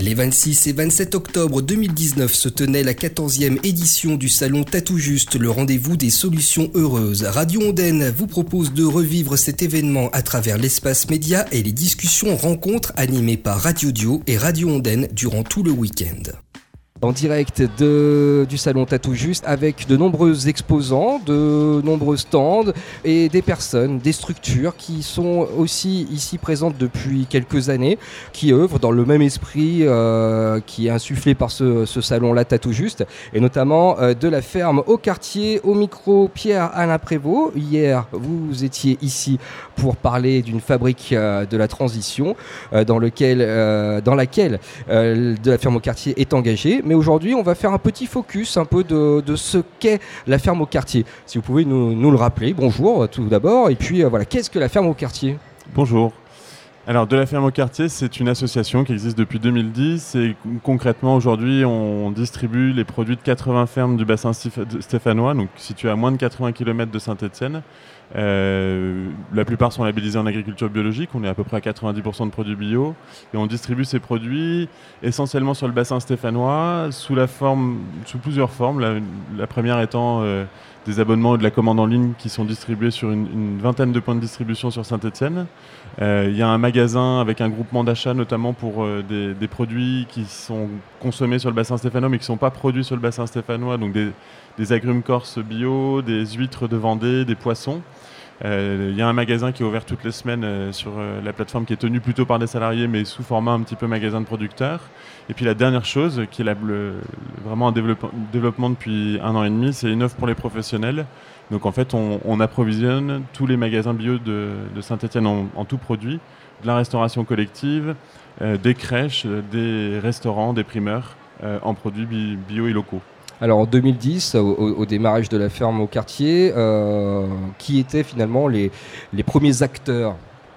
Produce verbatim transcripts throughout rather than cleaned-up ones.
Les vingt-six et vingt-sept octobre deux mille dix-neuf se tenait la quatorzième édition du salon Tatou Juste, le rendez-vous des solutions heureuses. Radio Ondaine vous propose de revivre cet événement à travers l'espace média et les discussions rencontres animées par Radio Dio et Radio Ondaine durant tout le week-end. En direct de, du salon Tatou Juste avec de nombreux exposants, de nombreux stands et des personnes, des structures qui sont aussi ici présentes depuis quelques années, qui œuvrent dans le même esprit euh, qui est insufflé par ce, ce salon-là Tatou Juste, et notamment euh, de la ferme au quartier, au micro Pierre-Alain Prévost. Hier, vous étiez ici pour parler d'une fabrique euh, de la transition euh, dans, lequel, euh, dans laquelle euh, de la ferme au quartier est engagée. Mais aujourd'hui, on va faire un petit focus un peu de, de ce qu'est la ferme au quartier. Si vous pouvez nous, nous le rappeler. Bonjour tout d'abord. Et puis euh, voilà, qu'est-ce que la ferme au quartier ? Bonjour. Alors, de la ferme au quartier, c'est une association qui existe depuis deux mille dix et concrètement aujourd'hui, on distribue les produits de quatre-vingts fermes du bassin stéphanois, donc situées à moins de quatre-vingts kilomètres de Saint-Étienne. Euh, la plupart sont labellisés en agriculture biologique, on est à peu près à quatre-vingt-dix pour cent de produits bio et on distribue ces produits essentiellement sur le bassin stéphanois sous, la forme, sous plusieurs formes. La, la première étant euh, des abonnements et de la commande en ligne qui sont distribués sur une, une vingtaine de points de distribution sur Saint-Étienne. Il euh, y a un magasin avec un groupement d'achat notamment pour euh, des, des produits qui sont consommés sur le bassin stéphanois mais qui ne sont pas produits sur le bassin stéphanois, donc des, des agrumes corses bio, des huîtres de Vendée, des poissons. Il euh, y a un magasin qui est ouvert toutes les semaines euh, sur euh, la plateforme qui est tenue plutôt par des salariés mais sous format un petit peu magasin de producteurs. Et puis la dernière chose qui est la, le, vraiment un développement, développement depuis un an et demi, c'est une offre pour les professionnels. Donc en fait on, on approvisionne tous les magasins bio de, de Saint-Étienne en, en tout produit, de la restauration collective, euh, des crèches, des restaurants, des primeurs euh, en produits bi- bio et locaux. Alors en deux mille dix, au, au démarrage de la ferme au quartier, euh, qui étaient finalement les, les premiers acteurs ?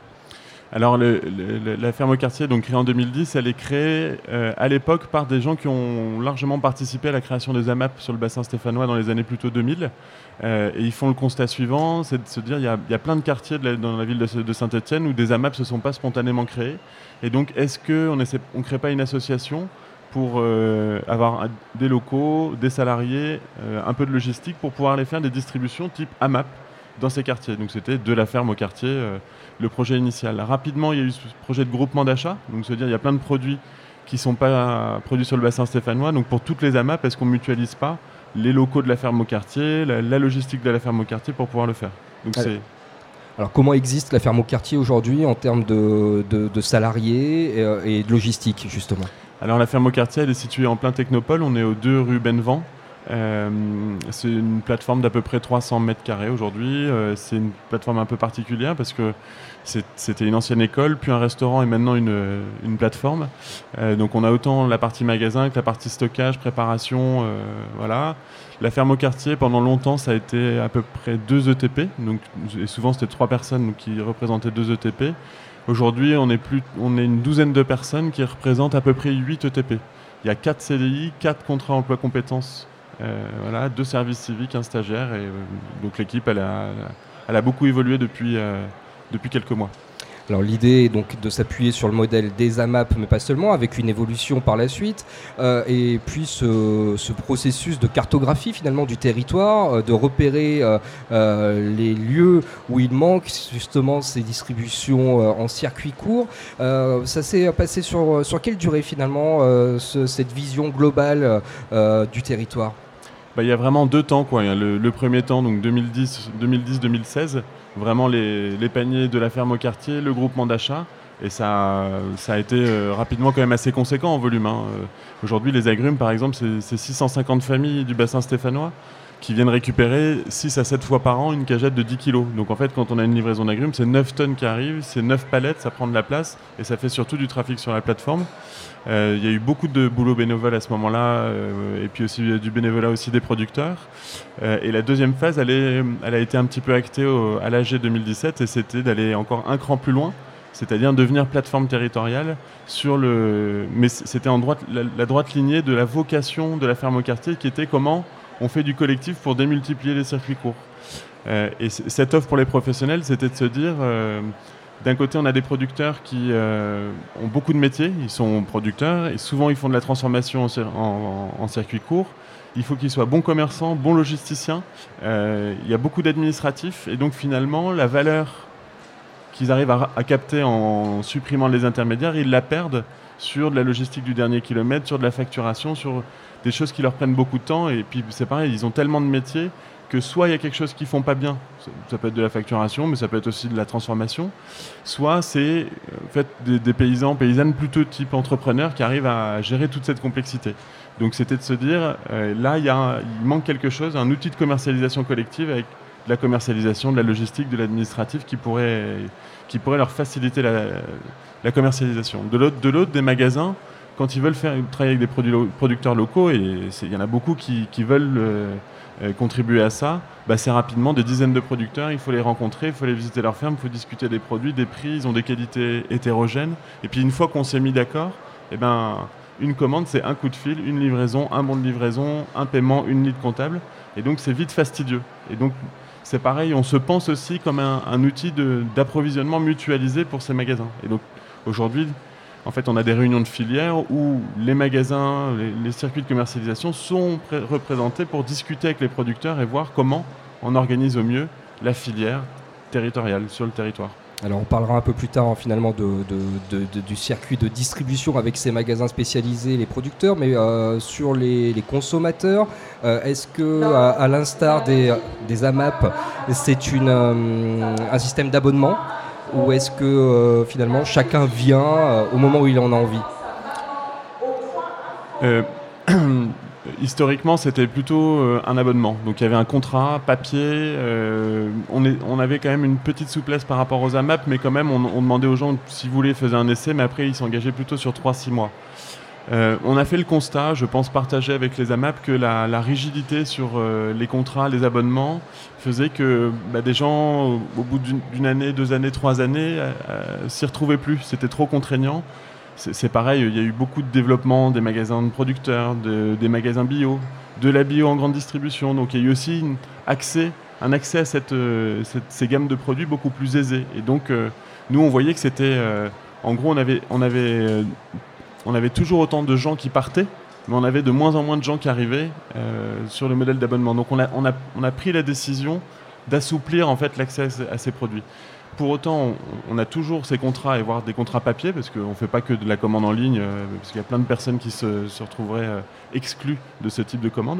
Alors le, le, la ferme au quartier, donc créée en deux mille dix, elle est créée euh, à l'époque par des gens qui ont largement participé à la création des A M A P sur le bassin stéphanois dans les années plutôt deux mille. Euh, et ils font le constat suivant, c'est de se dire qu'il y, y a plein de quartiers de la, dans la ville de, de Saint-Étienne où des A M A P ne se sont pas spontanément créés. Et donc est-ce qu'on ne crée pas une association pour euh, avoir des locaux, des salariés, euh, un peu de logistique pour pouvoir aller faire des distributions type A M A P dans ces quartiers. Donc c'était de la ferme au quartier, euh, le projet initial. Rapidement, il y a eu ce projet de groupement d'achat, donc se dire il y a plein de produits qui ne sont pas produits sur le bassin stéphanois, donc pour toutes les A M A P, est-ce qu'on ne mutualise pas les locaux de la ferme au quartier, la, la logistique de la ferme au quartier pour pouvoir le faire. Donc alors, c'est... alors comment existe la ferme au quartier aujourd'hui en termes de, de, de salariés et, et de logistique justement ? Alors la ferme au quartier, elle est située en plein Technopole, on est aux deux rue Benvent. Euh, c'est une plateforme d'à peu près trois cents mètres carrés aujourd'hui. Euh, c'est une plateforme un peu particulière parce que c'est, c'était une ancienne école, puis un restaurant et maintenant une, une plateforme. Euh, donc on a autant la partie magasin que la partie stockage, préparation. Euh, voilà. La ferme au quartier, pendant longtemps, ça a été à peu près deux E T P. Donc, et souvent c'était trois personnes qui représentaient deux E T P. Aujourd'hui, on est, plus, on est une douzaine de personnes qui représentent à peu près huit E T P. Il y a quatre C D I, quatre contrats emploi compétences, euh, voilà, deux services civiques, un stagiaire. Et, euh, donc l'équipe, elle a, elle a beaucoup évolué depuis, euh, depuis quelques mois. Alors l'idée est donc de s'appuyer sur le modèle des A M A P, mais pas seulement, avec une évolution par la suite, euh, et puis ce, ce processus de cartographie finalement du territoire, euh, de repérer euh, euh, les lieux où il manque justement ces distributions euh, en circuit court. Euh, ça s'est passé sur, sur quelle durée finalement, euh, ce, cette vision globale euh, du territoire ? Bah, il y a vraiment deux temps, quoi. Le, le premier temps, donc deux mille dix deux mille seize, vraiment les, les paniers de la ferme au quartier, le groupement d'achat. Et ça, ça a été euh, rapidement quand même assez conséquent en volume. Hein. Euh, aujourd'hui, les agrumes, par exemple, c'est, c'est six cent cinquante familles du bassin stéphanois qui viennent récupérer six à sept fois par an une cagette de dix kilos. Donc en fait, quand on a une livraison d'agrumes, c'est neuf tonnes qui arrivent, c'est neuf palettes, ça prend de la place et ça fait surtout du trafic sur la plateforme. Il euh, y a eu beaucoup de boulot bénévole à ce moment-là, euh, et puis aussi du bénévolat aussi des producteurs. Euh, et la deuxième phase, elle, est, elle a été un petit peu actée au, à l'A G deux mille dix-sept, et c'était d'aller encore un cran plus loin, c'est-à-dire devenir plateforme territoriale sur le. Mais c'était en droite, la, la droite lignée de la vocation de la ferme au quartier, qui était comment on fait du collectif pour démultiplier les circuits courts. Euh, et c- cette offre pour les professionnels, c'était de se dire. Euh, D'un côté, on a des producteurs qui euh, ont beaucoup de métiers, ils sont producteurs et souvent ils font de la transformation en, en, en circuit court. Il faut qu'ils soient bons commerçants, bons logisticiens. Euh, il y a beaucoup d'administratifs et donc finalement, la valeur qu'ils arrivent à, à capter en supprimant les intermédiaires, ils la perdent sur de la logistique du dernier kilomètre, sur de la facturation, sur des choses qui leur prennent beaucoup de temps. Et puis c'est pareil, ils ont tellement de métiers que soit il y a quelque chose qu'ils font pas bien, ça peut être de la facturation, mais ça peut être aussi de la transformation, soit c'est en fait des, des paysans, paysannes plutôt type entrepreneurs qui arrivent à gérer toute cette complexité. Donc c'était de se dire, euh, là il, y a un, il manque quelque chose, un outil de commercialisation collective avec de la commercialisation, de la logistique, de l'administratif qui pourrait, qui pourrait leur faciliter la, la commercialisation. De l'autre, de l'autre, des magasins, quand ils veulent faire, travailler avec des produits, producteurs locaux, et il y en a beaucoup qui, qui veulent... Euh, Euh, contribuer à ça, bah, c'est rapidement des dizaines de producteurs, il faut les rencontrer, il faut aller visiter leur ferme, il faut discuter des produits, des prix, ils ont des qualités hétérogènes. Et puis une fois qu'on s'est mis d'accord, eh ben, une commande c'est un coup de fil, une livraison, un bon de livraison, un paiement, une ligne comptable. Et donc c'est vite fastidieux. Et donc c'est pareil, on se pense aussi comme un, un outil de, d'approvisionnement mutualisé pour ces magasins. Et donc aujourd'hui, en fait, on a des réunions de filières où les magasins, les, les circuits de commercialisation sont pré- représentés pour discuter avec les producteurs et voir comment on organise au mieux la filière territoriale sur le territoire. Alors on parlera un peu plus tard finalement de, de, de, de, du circuit de distribution avec ces magasins spécialisés, les producteurs, mais euh, sur les, les consommateurs, euh, est-ce que à, à l'instar des, des A M A P, c'est une, euh, un système d'abonnement ? Ou est-ce que euh, finalement chacun vient euh, au moment où il en a envie ? euh, Historiquement, c'était plutôt euh, un abonnement. Donc il y avait un contrat, papier. Euh, on, est, on avait quand même une petite souplesse par rapport aux A M A P, mais quand même, on, on demandait aux gens, si vous voulez, faisaient un essai, mais après, ils s'engageaient plutôt sur trois à six mois. Euh, on a fait le constat, je pense partagé avec les A M A P, que la, la rigidité sur euh, les contrats, les abonnements, faisait que bah, des gens, au, au bout d'une, d'une année, deux années, trois années, euh, euh, s'y retrouvaient plus. C'était trop contraignant. C'est, c'est pareil, il y a eu beaucoup de développement des magasins de producteurs, de, des magasins bio, de la bio en grande distribution. Donc il y a eu aussi une accès, un accès à cette, euh, cette, ces gammes de produits beaucoup plus aisées. Et donc euh, nous, on voyait que c'était... Euh, en gros, on avait... On avait euh, On avait toujours autant de gens qui partaient, mais on avait de moins en moins de gens qui arrivaient euh, sur le modèle d'abonnement. Donc on a, on, a, on a pris la décision d'assouplir en fait, l'accès à ces produits. Pour autant, on, on a toujours ces contrats, et voire des contrats papier, parce qu'on ne fait pas que de la commande en ligne, euh, parce qu'il y a plein de personnes qui se, se retrouveraient euh, exclues de ce type de commande.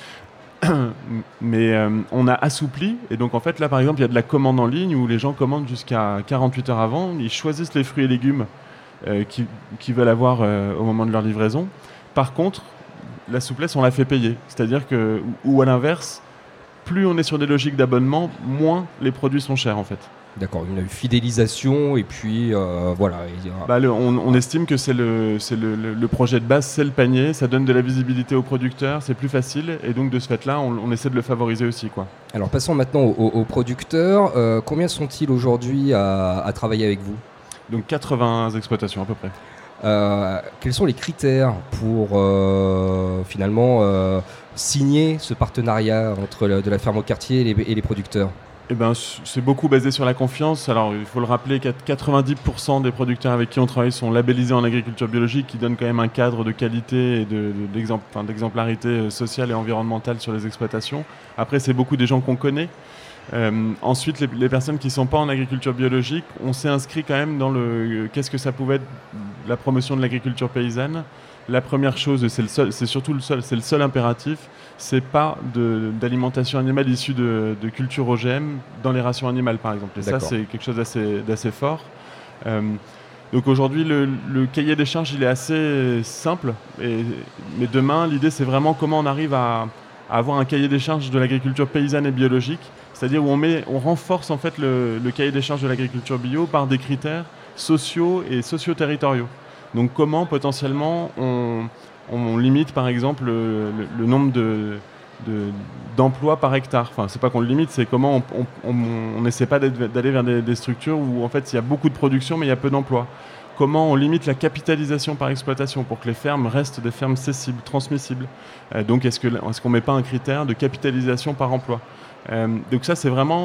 Mais euh, on a assoupli, et donc en fait là par exemple il y a de la commande en ligne où les gens commandent jusqu'à quarante-huit heures avant, ils choisissent les fruits et légumes Euh, qui, qui veulent avoir euh, au moment de leur livraison. Par contre, la souplesse, on la fait payer. C'est-à-dire que, ou à l'inverse, plus on est sur des logiques d'abonnement, moins les produits sont chers en fait. D'accord, une fidélisation et puis euh, voilà. Bah, le, on, on estime que c'est, le, c'est le, le, le projet de base, c'est le panier, ça donne de la visibilité aux producteurs, c'est plus facile et donc de ce fait-là, on, on essaie de le favoriser aussi, quoi. Alors passons maintenant aux, aux producteurs. Euh, combien sont-ils aujourd'hui à, à travailler avec vous ? Donc quatre-vingts exploitations à peu près. Euh, quels sont les critères pour euh, finalement euh, signer ce partenariat entre le, de la ferme au quartier et les, et les producteurs ? Eh ben, c'est beaucoup basé sur la confiance. Alors, il faut le rappeler, quatre-vingt-dix pour cent des producteurs avec qui on travaille sont labellisés en agriculture biologique, qui donne quand même un cadre de qualité et de, de, d'exempl- enfin, d'exemplarité sociale et environnementale sur les exploitations. Après, c'est beaucoup des gens qu'on connaît. Euh, ensuite, les, les personnes qui ne sont pas en agriculture biologique, on s'est inscrit quand même dans le euh, qu'est-ce que ça pouvait être la promotion de l'agriculture paysanne. La première chose, c'est, le seul, c'est surtout le seul, c'est le seul impératif, c'est pas de, d'alimentation animale issue de, de culture O G M dans les rations animales, par exemple. Et D'accord. Ça, c'est quelque chose d'assez, d'assez fort. Euh, donc aujourd'hui, le, le cahier des charges, il est assez simple. Et, mais demain, l'idée, c'est vraiment comment on arrive à, à avoir un cahier des charges de l'agriculture paysanne et biologique. C'est-à-dire où on, met, on renforce en fait le, le cahier des charges de l'agriculture bio par des critères sociaux et socio-territoriaux. Donc comment potentiellement on, on limite par exemple le, le, le nombre de, de, d'emplois par hectare. Enfin, c'est pas qu'on le limite, c'est comment on n'essaie pas d'aller vers des, des structures où en fait il y a beaucoup de production mais il y a peu d'emplois. Comment on limite la capitalisation par exploitation pour que les fermes restent des fermes cessibles, transmissibles. Euh, donc est-ce, que, est-ce qu'on ne met pas un critère de capitalisation par emploi ? Euh, donc ça, c'est vraiment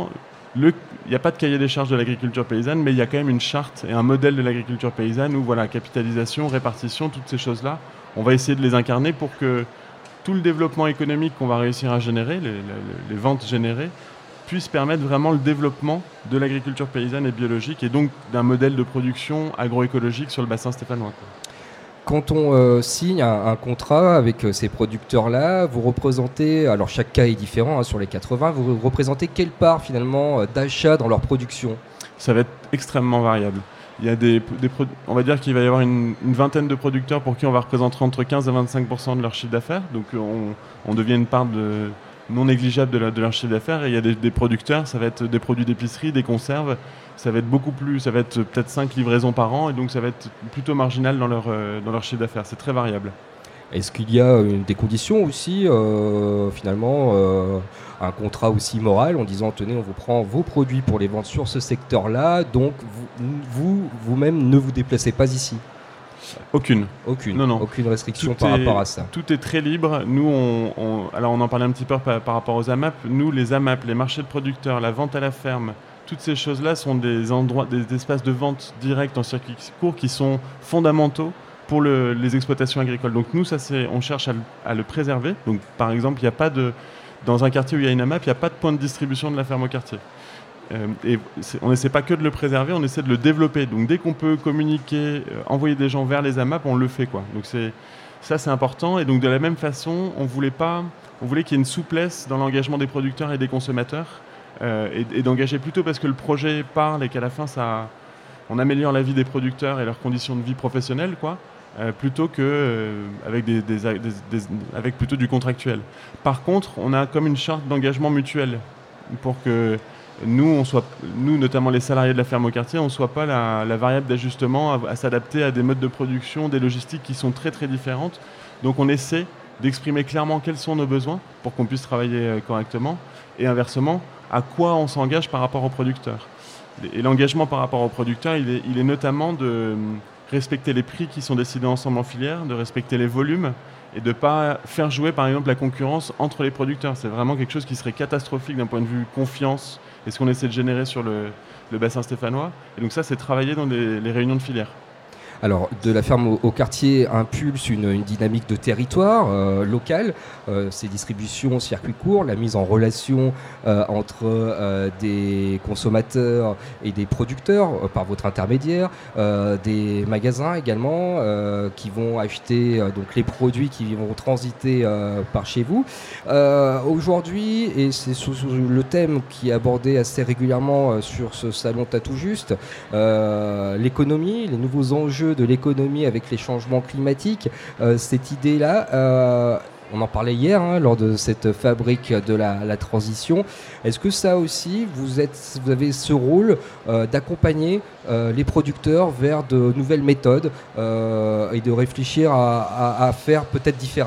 il n'y a pas de cahier des charges de l'agriculture paysanne, mais il y a quand même une charte et un modèle de l'agriculture paysanne où voilà, capitalisation, répartition, toutes ces choses-là, on va essayer de les incarner pour que tout le développement économique qu'on va réussir à générer, les, les, les ventes générées, puisse permettre vraiment le développement de l'agriculture paysanne et biologique et donc d'un modèle de production agroécologique sur le bassin stéphanois. Quand on euh, signe un, un contrat avec euh, ces producteurs-là, vous représentez, alors chaque cas est différent hein, sur les quatre-vingts, vous représentez quelle part finalement euh, d'achat dans leur production ? Ça va être extrêmement variable. Il y a des, des on va dire qu'il va y avoir une, une vingtaine de producteurs pour qui on va représenter entre quinze et vingt-cinq pour cent de leur chiffre d'affaires, donc on, on devient une part de non négligeable de, la, de leur chiffre d'affaires. Et il y a des, des producteurs, ça va être des produits d'épicerie, des conserves, ça va être beaucoup plus, ça va être peut-être cinq livraisons par an, et donc ça va être plutôt marginal dans leur, euh, dans leur chiffre d'affaires. C'est très variable. Est-ce qu'il y a une, des conditions aussi, euh, finalement, euh, un contrat aussi moral en disant, tenez, on vous prend vos produits pour les vendre sur ce secteur-là, donc vous, vous, vous-même ne vous déplacez pas ici ? Aucune. Aucune. Non, non. Aucune restriction tout par est, rapport à ça. Tout est très libre. Nous, on, on, alors on en parlait un petit peu par, par rapport aux A M A P. Nous, les A M A P, les marchés de producteurs, la vente à la ferme, toutes ces choses-là sont des endroits, des, des espaces de vente direct en circuit court qui sont fondamentaux pour le, les exploitations agricoles. Donc nous, ça, c'est, on cherche à le, à le préserver. Donc par exemple, il n'y a pas de, dans un quartier où il y a une A M A P, il n'y a pas de point de distribution de la ferme au quartier. Euh, et on n'essaie pas que de le préserver, on essaie de le développer. Donc dès qu'on peut communiquer, euh, envoyer des gens vers les A M A P, on le fait, quoi. Donc c'est, ça c'est important. Et donc de la même façon, on voulait pas, on voulait qu'il y ait une souplesse dans l'engagement des producteurs et des consommateurs, euh, et, et d'engager plutôt parce que le projet parle et qu'à la fin ça, on améliore la vie des producteurs et leurs conditions de vie professionnelles, quoi. Euh, plutôt que euh, avec des, des, des, des, avec plutôt du contractuel. Par contre, on a comme une charte d'engagement mutuel pour que Nous, on soit, nous, notamment les salariés de la ferme au quartier, on ne soit pas la, la variable d'ajustement à, à s'adapter à des modes de production, des logistiques qui sont très très différentes. Donc on essaie d'exprimer clairement quels sont nos besoins pour qu'on puisse travailler correctement et inversement, à quoi on s'engage par rapport aux producteurs. Et l'engagement par rapport aux producteurs, il est, il est notamment de respecter les prix qui sont décidés ensemble en filière, de respecter les volumes et de ne pas faire jouer par exemple la concurrence entre les producteurs. C'est vraiment quelque chose qui serait catastrophique d'un point de vue confiance et ce qu'on essaie de générer sur le, le bassin stéphanois. Et donc ça, c'est travailler dans les, les réunions de filière. Alors, de la ferme au, au quartier impulse une, une dynamique de territoire euh, local, euh, ces distributions circuits courts, la mise en relation euh, entre euh, des consommateurs et des producteurs euh, par votre intermédiaire, euh, des magasins également euh, qui vont acheter euh, donc les produits qui vont transiter euh, par chez vous. Euh, aujourd'hui, et c'est sous, sous le thème qui est abordé assez régulièrement euh, sur ce salon Tatou Juste, euh, l'économie, les nouveaux enjeux de l'économie avec les changements climatiques, euh, cette idée-là, euh, on en parlait hier hein, lors de cette fabrique de la, la transition. Est-ce que ça aussi, vous, êtes, vous avez ce rôle euh, d'accompagner euh, les producteurs vers de nouvelles méthodes euh, et de réfléchir à, à, à faire peut-être différemment ?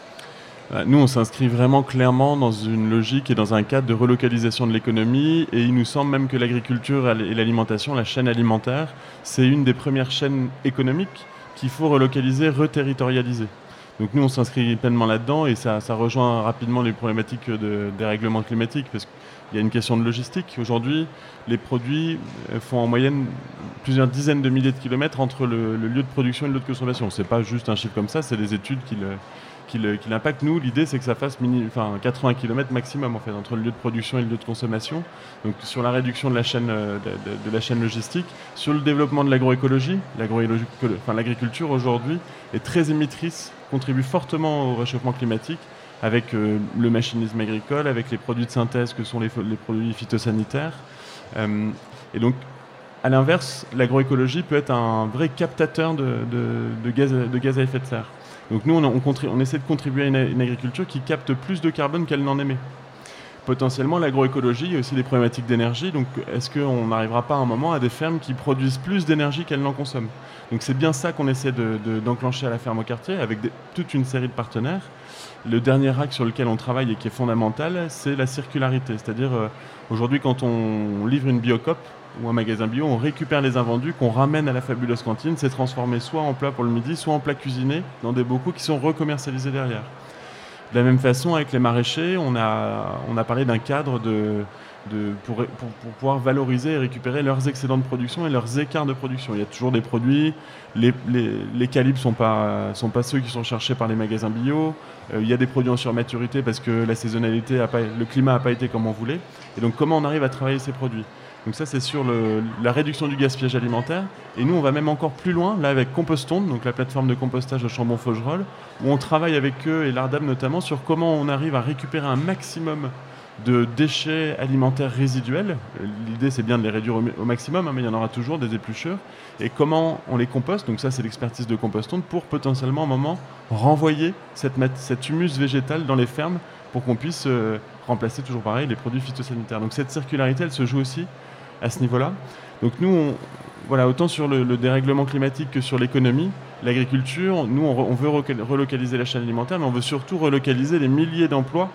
Nous, on s'inscrit vraiment clairement dans une logique et dans un cadre de relocalisation de l'économie, et il nous semble même que l'agriculture et l'alimentation, la chaîne alimentaire, c'est une des premières chaînes économiques qu'il faut relocaliser, reterritorialiser. Donc nous, on s'inscrit pleinement là-dedans, et ça, ça rejoint rapidement les problématiques de dérèglement climatique, parce qu'il y a une question de logistique. Aujourd'hui, les produits font en moyenne plusieurs dizaines de milliers de kilomètres entre le, le lieu de production et le lieu de consommation. C'est pas juste un chiffre comme ça, c'est des études qui le... qui l'impact. Nous, l'idée, c'est que ça fasse mini, enfin, quatre-vingts kilomètres maximum en fait, entre le lieu de production et le lieu de consommation. Donc sur la réduction de la chaîne, de, de, de la chaîne logistique, sur le développement de l'agroécologie. Enfin, l'agriculture aujourd'hui est très émettrice, contribue fortement au réchauffement climatique avec euh, le machinisme agricole, avec les produits de synthèse que sont les, les produits phytosanitaires. Euh, et donc, à l'inverse, l'agroécologie peut être un vrai captateur de, de, de, gaz, de gaz à effet de serre. Donc nous, on, on, on essaie de contribuer à une, une agriculture qui capte plus de carbone qu'elle n'en émet. Potentiellement, l'agroécologie, il y a aussi des problématiques d'énergie. Donc est-ce qu'on n'arrivera pas à un moment à des fermes qui produisent plus d'énergie qu'elles n'en consomment ? Donc c'est bien ça qu'on essaie de, de, d'enclencher à la ferme au quartier avec des, toute une série de partenaires. Le dernier axe sur lequel on travaille et qui est fondamental, c'est la circularité. C'est-à-dire, euh, aujourd'hui, quand on livre une Biocoop, ou un magasin bio, on récupère les invendus qu'on ramène à la fabuleuse cantine, c'est transformé soit en plat pour le midi, soit en plat cuisiné dans des bocaux qui sont recommercialisés derrière. De la même façon, avec les maraîchers, on a, on a parlé d'un cadre de, de, pour, pour, pour pouvoir valoriser et récupérer leurs excédents de production et leurs écarts de production. Il y a toujours des produits, les, les, les calibres ne sont pas, sont pas ceux qui sont cherchés par les magasins bio, euh, il y a des produits en surmaturité parce que la saisonnalité, a pas, le climat n'a pas été comme on voulait. Et donc comment on arrive à travailler ces produits ? Donc ça, c'est sur le, la réduction du gaspillage alimentaire. Et nous, on va même encore plus loin, là, avec Compostonde, donc la plateforme de compostage de Chambon-Faugerolles, où on travaille avec eux et l'Ardab notamment sur comment on arrive à récupérer un maximum de déchets alimentaires résiduels. L'idée, c'est bien de les réduire au, au maximum, hein, mais il y en aura toujours des épluchures. Et comment on les composte, donc ça, c'est l'expertise de Compostonde, pour potentiellement, à un moment, renvoyer cette, cette humus végétale dans les fermes pour qu'on puisse euh, remplacer, toujours pareil, les produits phytosanitaires. Donc cette circularité, elle se joue aussi à ce niveau-là. Donc nous, on, voilà, autant sur le, le dérèglement climatique que sur l'économie, l'agriculture, nous, on, on veut relocaliser la chaîne alimentaire, mais on veut surtout relocaliser les milliers d'emplois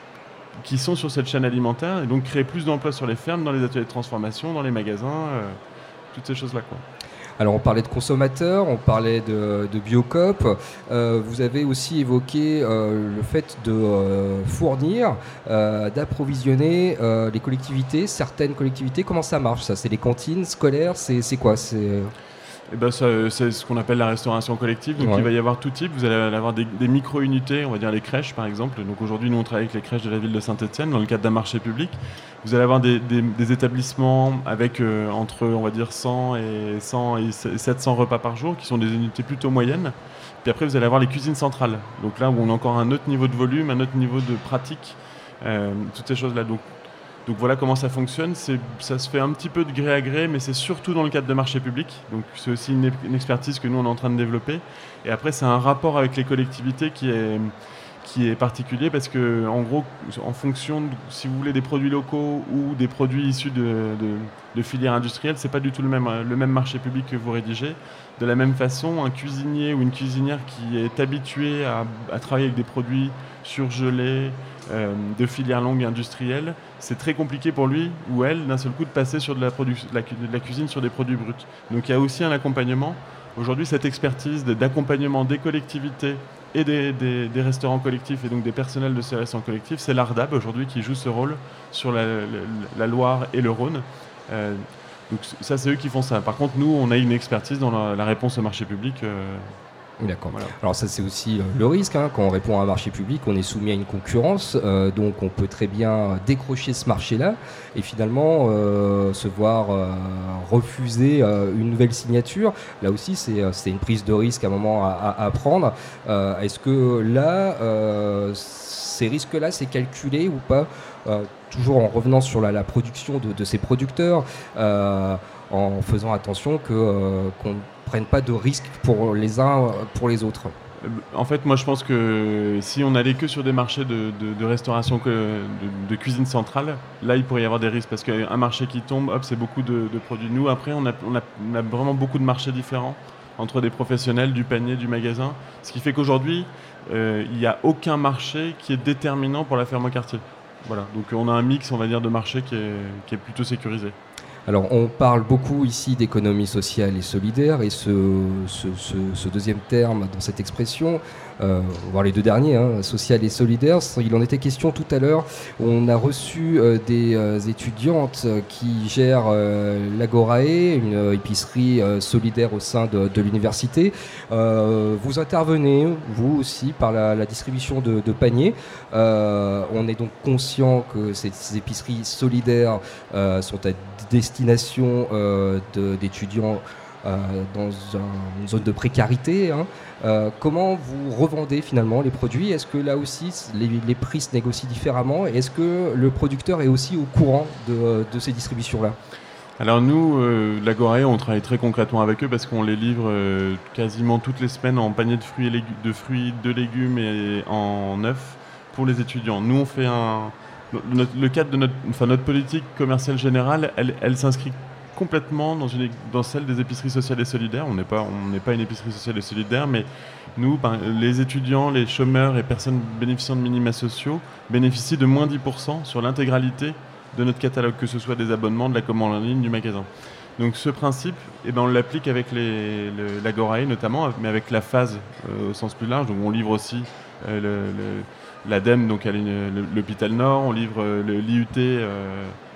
qui sont sur cette chaîne alimentaire et donc créer plus d'emplois sur les fermes, dans les ateliers de transformation, dans les magasins, euh, toutes ces choses-là, quoi. Alors on parlait de consommateurs, on parlait de, de Biocoop, euh, vous avez aussi évoqué euh, le fait de euh, fournir, euh, d'approvisionner euh, les collectivités, certaines collectivités. Comment ça marche ça ? C'est les cantines scolaires, c'est, c'est quoi c'est... Eh ben ça, c'est ce qu'on appelle la restauration collective. Donc ouais. Il va y avoir tout type. Vous allez avoir des, des micro-unités, on va dire les crèches par exemple. Donc aujourd'hui, nous on travaille avec les crèches de la ville de Saint-Étienne dans le cadre d'un marché public. Vous allez avoir des, des, des établissements avec euh, entre on va dire cent et sept cents repas par jour, qui sont des unités plutôt moyennes. Puis après, vous allez avoir les cuisines centrales. Donc là où on a encore un autre niveau de volume, un autre niveau de pratique, euh, toutes ces choses-là. Donc Donc voilà comment ça fonctionne. C'est, ça se fait un petit peu de gré à gré, mais c'est surtout dans le cadre de marché public. Donc c'est aussi une, une expertise que nous on est en train de développer. Et après c'est un rapport avec les collectivités qui est, qui est particulier parce que en gros, en fonction de, si vous voulez des produits locaux ou des produits issus de, de, de filières industrielles, c'est pas du tout le même, le même marché public que vous rédigez. De la même façon, un cuisinier ou une cuisinière qui est habitué à, à travailler avec des produits surgelés, Euh, de filière longue industrielle, c'est très compliqué pour lui ou elle d'un seul coup de passer sur de la, produ- de la, cu- de la cuisine sur des produits bruts. Donc il y a aussi un accompagnement. Aujourd'hui, cette expertise de, d'accompagnement des collectivités et des, des, des restaurants collectifs et donc des personnels de ces restaurants collectifs, c'est l'Ardab aujourd'hui qui joue ce rôle sur la, la, la Loire et le Rhône. Euh, donc ça, c'est eux qui font ça. Par contre, nous, on a une expertise dans la, la réponse au marché public. Euh, D'accord. Voilà. Alors ça c'est aussi euh, le risque, hein. Quand on répond à un marché public, on est soumis à une concurrence, euh, donc on peut très bien décrocher ce marché-là et finalement euh, se voir euh, refuser euh, une nouvelle signature. Là aussi c'est, c'est une prise de risque à un moment à, à, à prendre. Euh, est-ce que là, euh, ces risques-là, c'est calculé ou pas, euh, toujours en revenant sur la, la production de, de ces producteurs, euh, en faisant attention que, euh, qu'on prennent pas de risques pour les uns pour les autres. En fait, moi je pense que si on allait que sur des marchés de, de, de restauration, que de, de cuisine centrale, là il pourrait y avoir des risques parce qu'un marché qui tombe, hop, c'est beaucoup de, de produits. Nous après on a, on, a, on a vraiment beaucoup de marchés différents entre des professionnels, du panier, du magasin, ce qui fait qu'aujourd'hui euh, il n'y a aucun marché qui est déterminant pour la ferme au quartier. Voilà, donc on a un mix, on va dire, de marchés qui est, qui est plutôt sécurisé. Alors, on parle beaucoup ici d'économie sociale et solidaire, et ce, ce, ce, ce deuxième terme dans cette expression, euh, voire les deux derniers, hein, social et solidaire, il en était question tout à l'heure. On a reçu euh, des euh, étudiantes qui gèrent euh, l'Agorae, une épicerie euh, solidaire au sein de, de l'université. Euh, vous intervenez, vous aussi, par la, la distribution de, de paniers. Euh, on est donc conscient que ces, ces épiceries solidaires euh, sont à destination euh, de, d'étudiants euh, dans un, une zone de précarité, hein. Euh, comment vous revendez finalement les produits ? Est-ce que là aussi les, les prix se négocient différemment ? Et est-ce que le producteur est aussi au courant de, de ces distributions-là ? Alors nous, euh, l'Agorae, on travaille très concrètement avec eux parce qu'on les livre euh, quasiment toutes les semaines en panier de fruits, et légu- de fruits, de légumes et en neuf pour les étudiants. Nous, on fait un... Notre, le cadre de notre, enfin, notre politique commerciale générale, elle, elle s'inscrit complètement dans, une, dans celle des épiceries sociales et solidaires. On n'est pas, on n'est pas une épicerie sociale et solidaire, mais nous, ben, les étudiants, les chômeurs et personnes bénéficiant de minima sociaux bénéficient de moins dix pour cent sur l'intégralité de notre catalogue, que ce soit des abonnements, de la commande en ligne, du magasin. Donc ce principe, eh ben, on l'applique avec les, le, l'Agorae notamment, mais avec la phase euh, au sens plus large. Donc on livre aussi euh, le... le l'A D E M, donc à l'hôpital Nord, on livre le, l'I U T euh,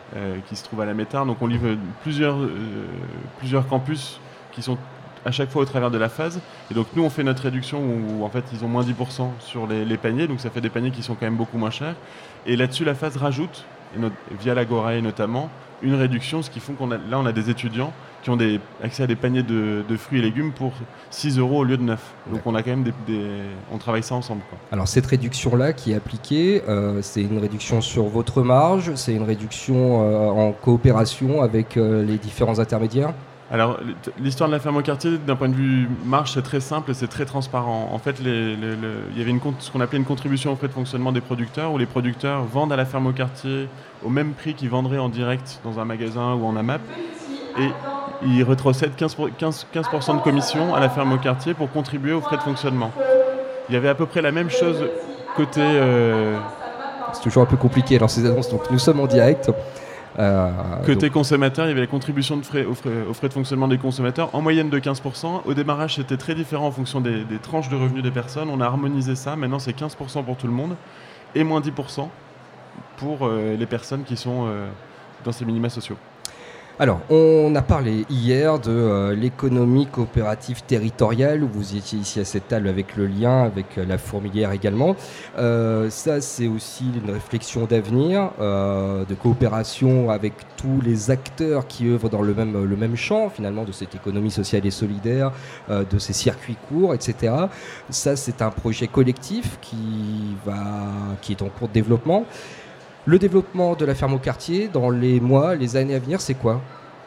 euh, qui se trouve à la Métard. Donc on livre plusieurs, euh, plusieurs campus qui sont à chaque fois au travers de la phase. Et donc nous, on fait notre réduction où, où en fait, ils ont moins dix pour cent sur les, les paniers. Donc ça fait des paniers qui sont quand même beaucoup moins chers. Et là-dessus, la phase rajoute, et notre, via l'Agorae notamment, une réduction, ce qui font qu'on a, là, on a des étudiants qui ont des, accès à des paniers de, de fruits et légumes pour six euros au lieu de neuf. Donc on a quand même des, des on travaille ça ensemble, quoi. Alors cette réduction-là qui est appliquée, euh, c'est une réduction sur votre marge, c'est une réduction euh, en coopération avec euh, les différents intermédiaires? Alors, l'histoire de la ferme au quartier, d'un point de vue marge, c'est très simple et c'est très transparent. En fait, les, les, les, il y avait une, ce qu'on appelait une contribution aux frais de fonctionnement des producteurs, où les producteurs vendent à la ferme au quartier au même prix qu'ils vendraient en direct dans un magasin ou en AMAP. Et ils rétrocèdent quinze pour cent de commission à la ferme au quartier pour contribuer aux frais de fonctionnement. Il y avait à peu près la même chose côté... Euh... C'est toujours un peu compliqué dans ces annonces, donc nous sommes en direct. Euh, Côté donc... consommateur, il y avait la contribution de frais, aux, frais, aux frais de fonctionnement des consommateurs, en moyenne de quinze pour cent. Au démarrage, c'était très différent en fonction des, des tranches de revenus des personnes. On a harmonisé ça. Maintenant, c'est quinze pour cent pour tout le monde et moins dix pour cent pour euh, les personnes qui sont euh, dans ces minima sociaux. Alors, on a parlé hier de euh, l'économie coopérative territoriale, où vous étiez ici à cette table avec le lien, avec euh, la fourmilière également. Euh, ça, c'est aussi une réflexion d'avenir, euh, de coopération avec tous les acteurs qui œuvrent dans le même, le même champ, finalement, de cette économie sociale et solidaire, euh, de ces circuits courts, et cetera. Ça, c'est un projet collectif qui, va, qui est en cours de développement. Le développement de la ferme au quartier dans les mois, les années à venir, c'est quoi ?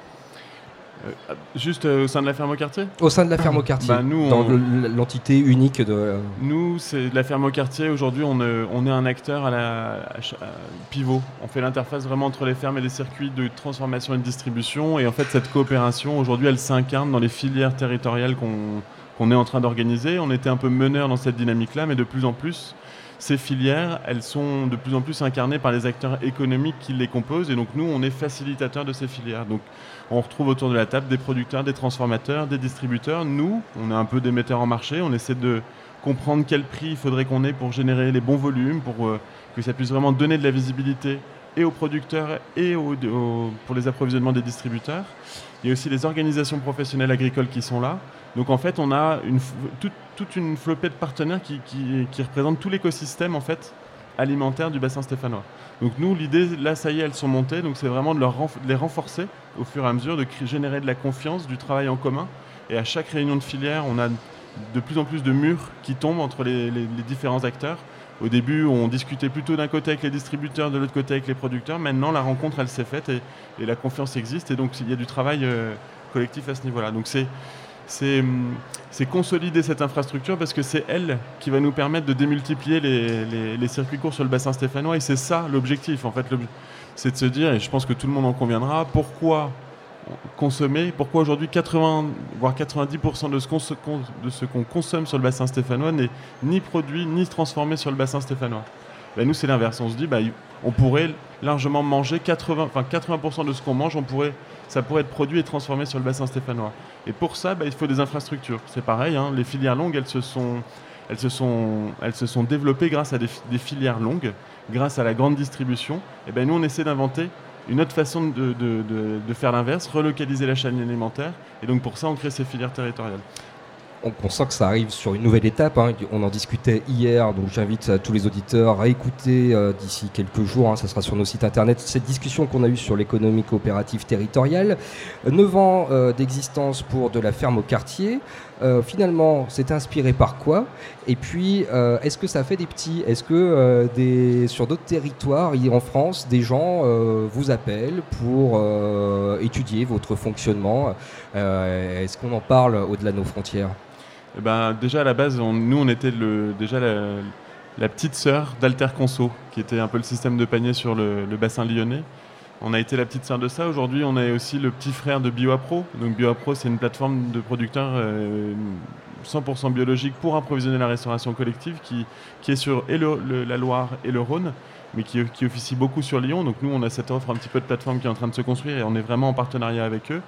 euh, Juste euh, au sein de la ferme au quartier ? Au sein de la ferme au quartier, bah, nous, dans on... le, l'entité unique de... Euh... Nous, c'est la ferme au quartier. Aujourd'hui, on, euh, on est un acteur à la à, à pivot. On fait l'interface vraiment entre les fermes et les circuits de transformation et de distribution. Et en fait, cette coopération, aujourd'hui, elle s'incarne dans les filières territoriales qu'on, qu'on est en train d'organiser. On était un peu meneur dans cette dynamique-là, mais de plus en plus... Ces filières, elles sont de plus en plus incarnées par les acteurs économiques qui les composent. Et donc, nous, on est facilitateurs de ces filières. Donc, on retrouve autour de la table des producteurs, des transformateurs, des distributeurs. Nous, on est un peu des metteurs en marché. On essaie de comprendre quel prix il faudrait qu'on ait pour générer les bons volumes, pour euh, que ça puisse vraiment donner de la visibilité et aux producteurs et aux, aux, pour les approvisionnements des distributeurs. Il y a aussi les organisations professionnelles agricoles qui sont là. Donc en fait, on a une, toute, toute une flopée de partenaires qui, qui, qui représentent tout l'écosystème en fait, alimentaire du bassin stéphanois. Donc nous, l'idée, là, ça y est, elles sont montées. Donc c'est vraiment de, leur renf- de les renforcer au fur et à mesure, de créer, générer de la confiance, du travail en commun. Et à chaque réunion de filière, on a de plus en plus de murs qui tombent entre les, les, les différents acteurs. Au début, on discutait plutôt d'un côté avec les distributeurs, de l'autre côté avec les producteurs. Maintenant, la rencontre, elle s'est faite et, et la confiance existe. Et donc, il y a du travail euh, collectif à ce niveau-là. Donc, c'est, c'est, c'est consolider cette infrastructure parce que c'est elle qui va nous permettre de démultiplier les, les, les circuits courts sur le bassin stéphanois. Et c'est ça l'objectif. En fait, c'est de se dire, et je pense que tout le monde en conviendra, pourquoi consommer, pourquoi aujourd'hui quatre-vingts voire quatre-vingt-dix pour cent de ce, qu'on se, de ce qu'on consomme sur le bassin stéphanois n'est ni produit ni transformé sur le bassin stéphanois. Ben nous c'est l'inverse, on se dit ben, on pourrait largement manger quatre-vingts, enfin quatre-vingts pour cent de ce qu'on mange, on pourrait, ça pourrait être produit et transformé sur le bassin stéphanois. Et pour ça ben, il faut des infrastructures, c'est pareil, hein, les filières longues elles se sont, elles se sont, elles se sont développées grâce à des, des filières longues, grâce à la grande distribution. Et ben nous on essaie d'inventer une autre façon de, de, de, de faire l'inverse, relocaliser la chaîne alimentaire. Et donc pour ça, on crée ces filières territoriales. On, on sent que ça arrive sur une nouvelle étape. Hein. On en discutait hier, donc j'invite tous les auditeurs à écouter euh, d'ici quelques jours. Hein, ça sera sur nos sites internet. Cette discussion qu'on a eue sur l'économie coopérative territoriale. neuf ans euh, d'existence pour de la ferme au quartier. Euh, finalement, c'est inspiré par quoi ? Et puis, euh, est-ce que ça fait des petits ? Est-ce que euh, des, sur d'autres territoires en France, des gens euh, vous appellent pour euh, étudier votre fonctionnement ? euh, Est-ce qu'on en parle au-delà de nos frontières ? Eh ben, déjà, à la base, on, nous, on était le, déjà la, la petite sœur d'Alter Conso, qui était un peu le système de panier sur le, le bassin lyonnais. On a été la petite sœur de ça. Aujourd'hui, on est aussi le petit frère de BioApro. Donc BioApro, c'est une plateforme de producteurs euh, cent pour cent biologique pour approvisionner la restauration collective qui, qui est sur et le, le, la Loire et le Rhône, mais qui, qui officie beaucoup sur Lyon. Donc nous, on a cette offre un petit peu de plateforme qui est en train de se construire et on est vraiment en partenariat avec eux.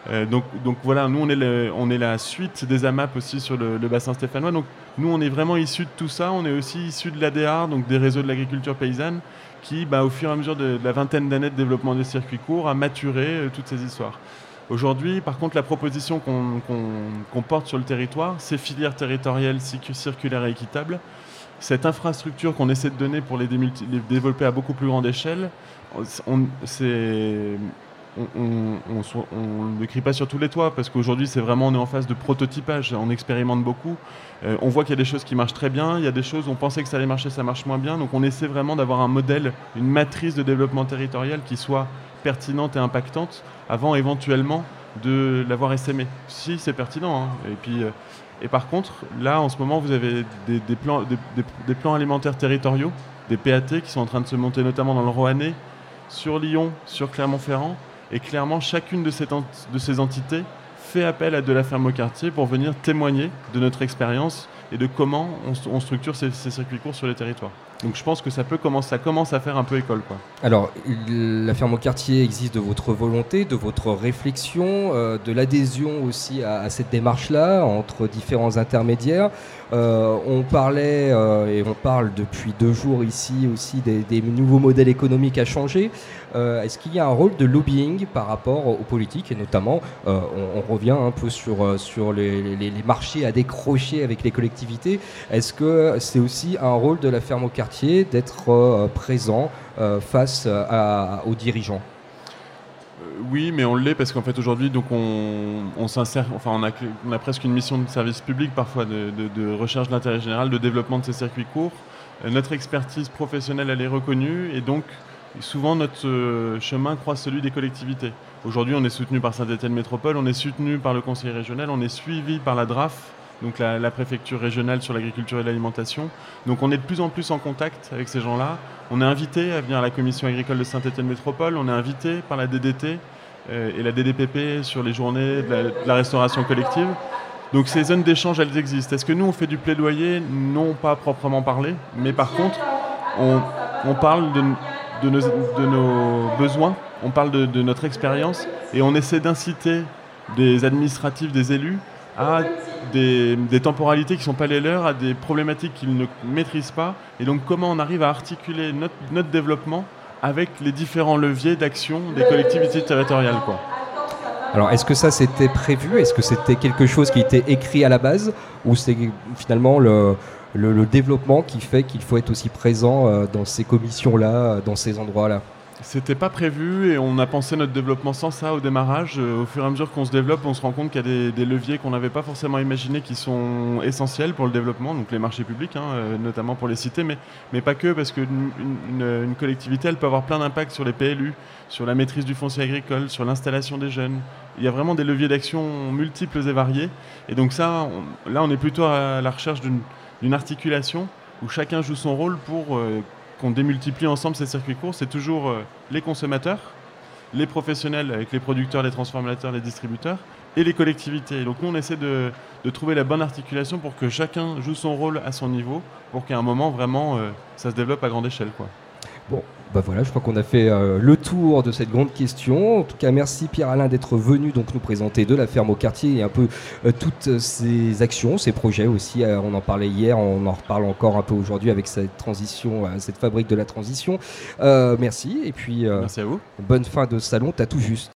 Euh, donc, donc voilà, nous on est, le, on est la suite des A M A P aussi sur le, le bassin stéphanois. Donc nous on est vraiment issus de tout ça. On est aussi issus de l'A D A R, donc des réseaux de l'agriculture paysanne, qui bah, au fur et à mesure de, de la vingtaine d'années de développement des circuits courts a maturé euh, toutes ces histoires. Aujourd'hui, par contre, la proposition qu'on, qu'on, qu'on porte sur le territoire, c'est filières territoriales circulaires et équitables. Cette infrastructure qu'on essaie de donner pour les, démulti- les développer à beaucoup plus grande échelle, on, c'est... On ne le crie pas sur tous les toits parce qu'aujourd'hui c'est vraiment on est en phase de prototypage, on expérimente beaucoup, euh, on voit qu'il y a des choses qui marchent très bien, il y a des choses on pensait que ça allait marcher, ça marche moins bien, donc on essaie vraiment d'avoir un modèle, une matrice de développement territorial qui soit pertinente et impactante avant éventuellement de l'avoir essaimé. Si c'est pertinent, hein. Et puis euh, et par contre là en ce moment vous avez des, des, plans, des, des, des plans alimentaires territoriaux, des P A T qui sont en train de se monter notamment dans le Roannais, sur Lyon, sur Clermont-Ferrand. Et clairement, chacune de ces, ent- de ces entités fait appel à de la ferme au quartier pour venir témoigner de notre expérience et de comment on, on structure ces, ces circuits courts sur les territoires. Donc je pense que ça, peut commencer, ça commence à faire un peu école, quoi. Alors, la ferme au quartier existe de votre volonté, de votre réflexion, euh, de l'adhésion aussi à, à cette démarche-là entre différents intermédiaires. Euh, on parlait euh, et on parle depuis deux jours ici aussi des, des nouveaux modèles économiques à changer. Euh, est-ce qu'il y a un rôle de lobbying par rapport aux politiques et notamment, euh, on, on revient un peu sur, sur les, les, les marchés à décrocher avec les collectivités. Est-ce que c'est aussi un rôle de la ferme au quartier d'être euh, présent euh, face à, aux dirigeants? Oui, mais on l'est parce qu'en fait aujourd'hui, donc on, on s'insère, enfin on a, on a presque une mission de service public parfois de, de, de recherche de l'intérêt général, de développement de ces circuits courts. Euh, notre expertise professionnelle, elle est reconnue et donc souvent notre euh, chemin croise celui des collectivités. Aujourd'hui, on est soutenu par Saint-Étienne Métropole, on est soutenu par le conseil régional, on est suivi par la D R A F, donc la, la préfecture régionale sur l'agriculture et l'alimentation. Donc on est de plus en plus en contact avec ces gens-là. On est invité à venir à la commission agricole de Saint-Étienne Métropole, on est invité par la D D T euh, et la D D P P sur les journées de la, de la restauration collective. Donc ces zones d'échange, elles existent. Est-ce que nous, on fait du plaidoyer? Non, pas proprement parlé, mais par contre, on, on parle de, de, nos, de nos besoins, on parle de, de notre expérience et on essaie d'inciter des administratifs, des élus, à des, des temporalités qui ne sont pas les leurs, à des problématiques qu'ils ne maîtrisent pas. Et donc comment on arrive à articuler notre, notre développement avec les différents leviers d'action des collectivités territoriales, quoi. Alors est-ce que ça c'était prévu? Est-ce que c'était quelque chose qui était écrit à la base? Ou c'est finalement le, le, le développement qui fait qu'il faut être aussi présent euh, dans ces commissions-là, dans ces endroits-là? C'était pas prévu et on a pensé notre développement sans ça au démarrage. Euh, au fur et à mesure qu'on se développe, on se rend compte qu'il y a des, des leviers qu'on n'avait pas forcément imaginés qui sont essentiels pour le développement, donc les marchés publics, hein, euh, notamment pour les cités, mais, mais pas que, parce qu'une une, une collectivité, elle peut avoir plein d'impacts sur les P L U, sur la maîtrise du foncier agricole, sur l'installation des jeunes. Il y a vraiment des leviers d'action multiples et variés. Et donc ça, on, là, on est plutôt à la recherche d'une, d'une articulation où chacun joue son rôle pour... Euh, qu'on démultiplie ensemble ces circuits courts. C'est toujours euh, les consommateurs, les professionnels avec les producteurs, les transformateurs, les distributeurs et les collectivités. Et donc nous, on essaie de, de trouver la bonne articulation pour que chacun joue son rôle à son niveau, pour qu'à un moment, vraiment, euh, ça se développe à grande échelle, quoi. Bon, bah voilà, je crois qu'on a fait euh, le tour de cette grande question. En tout cas, merci Pierre-Alain d'être venu donc nous présenter de la ferme au quartier et un peu euh, toutes ces actions, ces projets aussi. Euh, on en parlait hier, on en reparle encore un peu aujourd'hui avec cette transition, euh, cette fabrique de la transition. Euh, merci et puis euh, merci à vous. Bonne fin de salon, t'as tout juste.